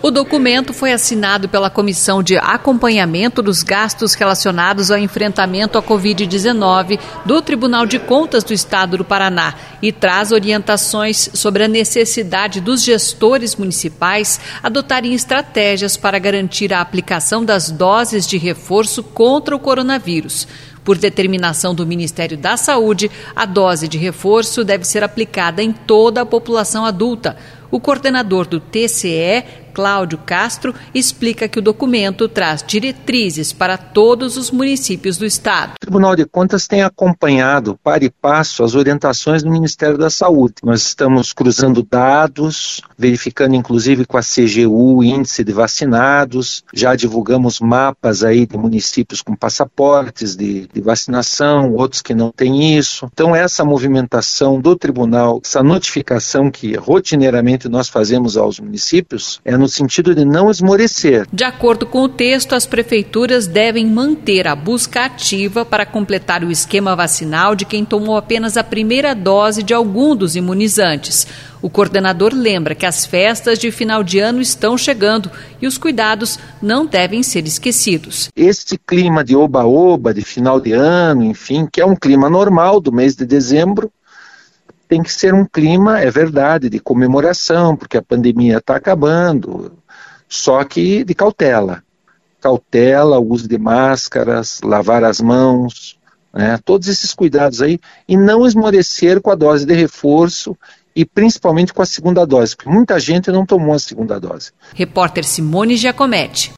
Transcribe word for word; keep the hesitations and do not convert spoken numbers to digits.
O documento foi assinado pela Comissão de Acompanhamento dos Gastos Relacionados ao Enfrentamento à covid dezenove do Tribunal de Contas do Estado do Paraná e traz orientações sobre a necessidade dos gestores municipais adotarem estratégias para garantir a aplicação das doses de reforço contra o coronavírus. Por determinação do Ministério da Saúde, a dose de reforço deve ser aplicada em toda a população adulta. O coordenador do T C E, Cláudio Castro, explica que o documento traz diretrizes para todos os municípios do estado. O Tribunal de Contas tem acompanhado, para e passo, as orientações do Ministério da Saúde. Nós estamos cruzando dados, verificando inclusive com a C G U o índice de vacinados, já divulgamos mapas aí de municípios com passaportes de, de vacinação, outros que não têm isso. Então essa movimentação do Tribunal, essa notificação que rotineiramente nós fazemos aos municípios, é no sentido de não esmorecer. De acordo com o texto, as prefeituras devem manter a busca ativa para completar o esquema vacinal de quem tomou apenas a primeira dose de algum dos imunizantes. O coordenador lembra que as festas de final de ano estão chegando e os cuidados não devem ser esquecidos. Este clima de oba-oba, de final de ano, enfim, que é um clima normal do mês de dezembro, tem que ser um clima, é verdade, de comemoração, porque a pandemia está acabando, só que de cautela. Cautela, o uso de máscaras, lavar as mãos, né, todos esses cuidados aí, e não esmorecer com a dose de reforço e principalmente com a segunda dose, porque muita gente não tomou a segunda dose. Repórter Simone Giacometti.